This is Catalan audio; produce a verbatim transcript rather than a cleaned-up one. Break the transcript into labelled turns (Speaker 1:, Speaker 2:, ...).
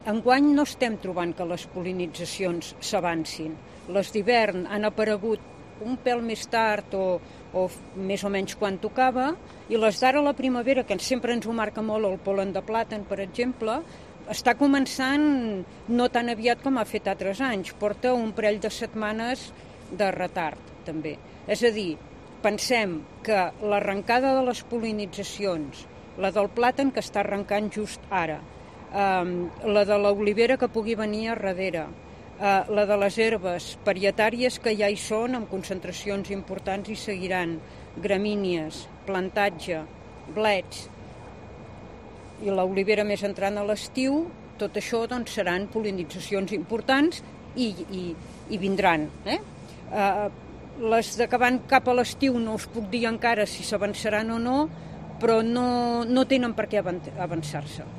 Speaker 1: Enguany no estem trobant que les pol·linitzacions s'avancin. Les d'hivern han aparegut un pèl més tard o, o més o menys quan tocava, i les d'ara a la primavera, que sempre ens ho marca molt el pol·len de plàtan, per exemple, està començant no tan aviat com ha fet altres anys. Porta un parell de setmanes de retard, també. És a dir, pensem que l'arrencada de les pol·linitzacions, la del plàtan que està arrencant just ara, Um, la de l'olivera que pugui venir a darrere, uh, la de les herbes parietàries que ja hi són amb concentracions importants i seguiran, gramínies, plantatge, blets i l'olivera més entrant a l'estiu, tot això doncs, seran pol·linitzacions importants i, i, i vindran. Eh? Uh, les de que van cap a l'estiu no us puc dir encara si s'avançaran o no, però no, no tenen per què avançar-se.